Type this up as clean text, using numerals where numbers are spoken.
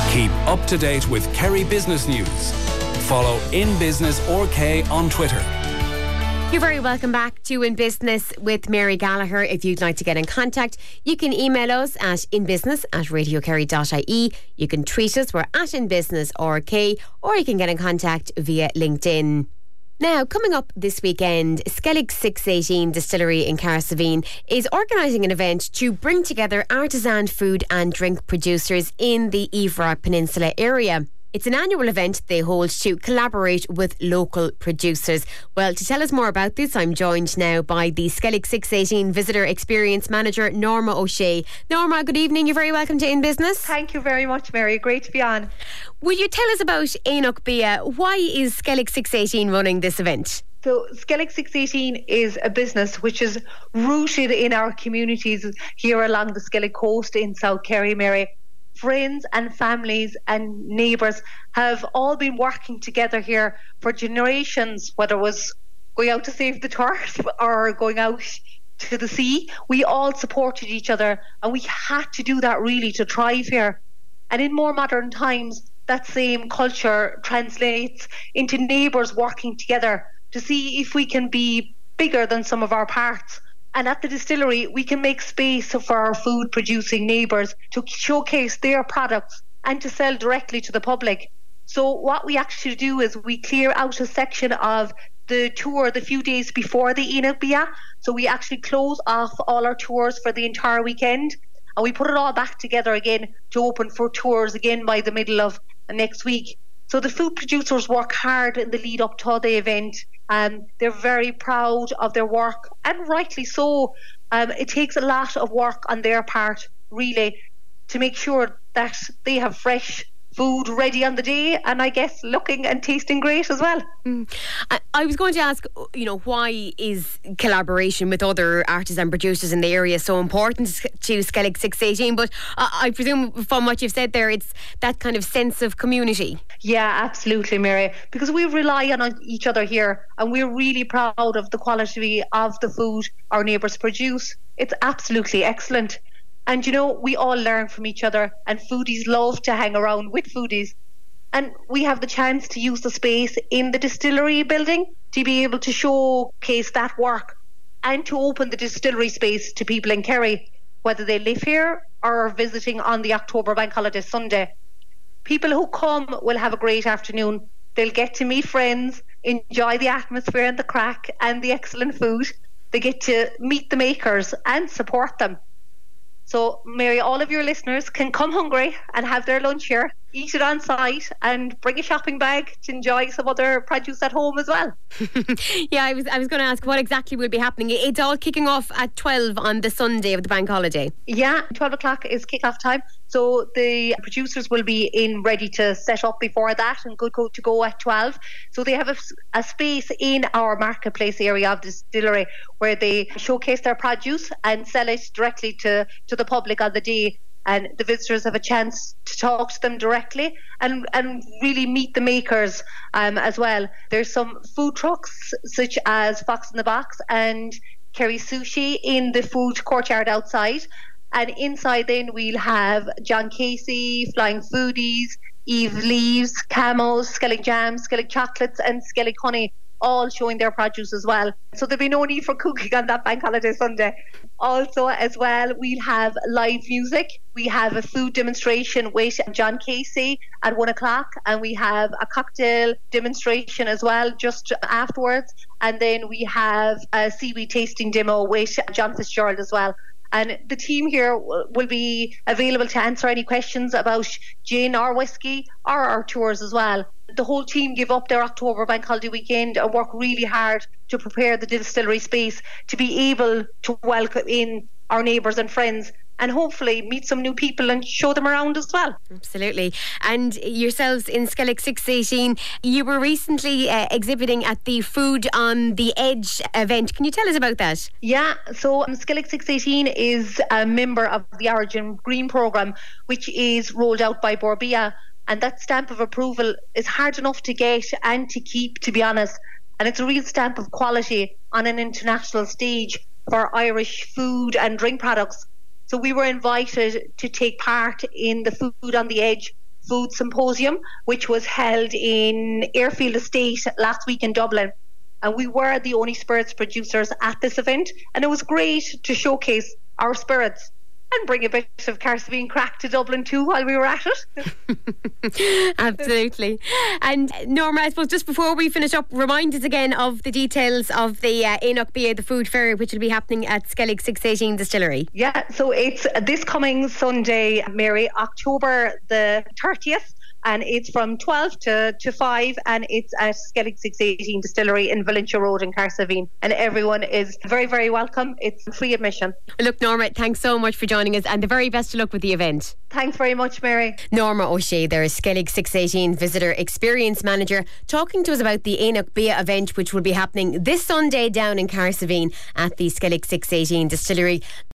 Keep up to date with Kerry Business News. Follow In Business RK on Twitter. You're very welcome back to In Business with Mary Gallagher. If you'd like to get in contact, you can email us at inbusiness@radiokerry.ie. You can tweet us, we're at InBusinessRK, or you can get in contact via LinkedIn. Now, coming up this weekend, Skellig 618 Distillery in Carsaveen is organising an event to bring together artisan food and drink producers in the Iveragh Peninsula area. It's an annual event they hold to collaborate with local producers. Well, to tell us more about this, I'm joined now by the Skellig 618 Visitor Experience Manager, Norma O'Shea. Norma, good evening. You're very welcome to In Business. Thank you very much, Mary. Great to be on. Will you tell us about Éineach Bia? Why is Skellig 618 running this event? So Skellig 618 is a business which is rooted in our communities here along the Skellig coast in South Kerry, Mary. Friends and families and neighbours have all been working together here for generations, whether it was going out to save the turf or going out to the sea. We all supported each other, and we had to do that really to thrive here. And in more modern times, that same culture translates into neighbours working together to see if we can be bigger than some of our parts. And at the distillery, we can make space for our food producing neighbours to showcase their products and to sell directly to the public. So what we actually do is we clear out a section of the tour the few days before the Éineach Bia. So we actually close off all our tours for the entire weekend, and we put it all back together again to open for tours again by the middle of next week. So the food producers work hard in the lead up to the event. They're very proud of their work, and rightly so. It takes a lot of work on their part, really, to make sure that they have fresh food ready on the day, and I guess looking and tasting great as well. I was going to ask, why is collaboration with other artisan producers in the area so important to Skellig 618? But I presume from what you've said there, it's that kind of sense of community. Yeah, absolutely, Mary, because we rely on each other here, and we're really proud of the quality of the food our neighbours produce. It's absolutely excellent. And we all learn from each other, and foodies love to hang around with foodies. And we have the chance to use the space in the distillery building to be able to showcase that work and to open the distillery space to people in Kerry, whether they live here or are visiting on the October Bank Holiday Sunday. People who come will have a great afternoon. They'll get to meet friends, enjoy the atmosphere and the crack and the excellent food. They get to meet the makers and support them. So, Mary, all of your listeners can come hungry and have their lunch here, eat it on site, and bring a shopping bag to enjoy some other produce at home as well. Yeah, I was going to ask what exactly will be happening. It's all kicking off at 12 on the Sunday of the bank holiday. Yeah, 12 o'clock is kick-off time. So the producers will be ready to set up before that and good to go at 12. So they have a space in our marketplace area of the distillery where they showcase their produce and sell it directly to the public on the day. And the visitors have a chance to talk to them directly and really meet the makers as well. There's some food trucks such as Fox in the Box and Kerry Sushi in the food courtyard outside. And inside then we'll have John Casey, Flying Foodies, Eve Leaves, Camos, Skellig Jams, Skellig Chocolates and Skellig Honey, all showing their produce as well. So there'll be no need for cooking on that bank holiday Sunday. Also as well, we'll have live music. We have a food demonstration with John Casey at 1 o'clock, and we have a cocktail demonstration as well just afterwards. And then we have a seaweed tasting demo with John Fitzgerald as well. And the team here will be available to answer any questions about gin or whiskey or our tours as well. The whole team give up their October bank holiday weekend and work really hard to prepare the distillery space to be able to welcome in our neighbours and friends and hopefully meet some new people and show them around as well. Absolutely. And yourselves in Skellig 618, you were recently exhibiting at the Food on the Edge event. Can you tell us about that? Yeah, so Skellig 618 is a member of the Origin Green programme, which is rolled out by Borbia. And that stamp of approval is hard enough to get and to keep, to be honest. And it's a real stamp of quality on an international stage for Irish food and drink products. So we were invited to take part in the Food on the Edge Food Symposium, which was held in Airfield Estate last week in Dublin. And we were the only spirits producers at this event. And it was great to showcase our spirits and bring a bit of Carsavine crack to Dublin too while we were at it. Absolutely. And Norma, I suppose just before we finish up, remind us again of the details of the Éineacht Bia, the food fair, which will be happening at Skellig 618 Distillery. Yeah, so it's this coming Sunday, Mary, October the 30th. And it's from 12 to 5, and it's at Skellig 618 Distillery in Valentia Road in Carsavine. And everyone is very, very welcome. It's free admission. Look, Norma, thanks so much for joining us, and the very best of luck with the event. Thanks very much, Mary. Norma O'Shea there, Skellig 618 Visitor Experience Manager, talking to us about the Éineacht Bia event, which will be happening this Sunday down in Carsavine at the Skellig 618 Distillery.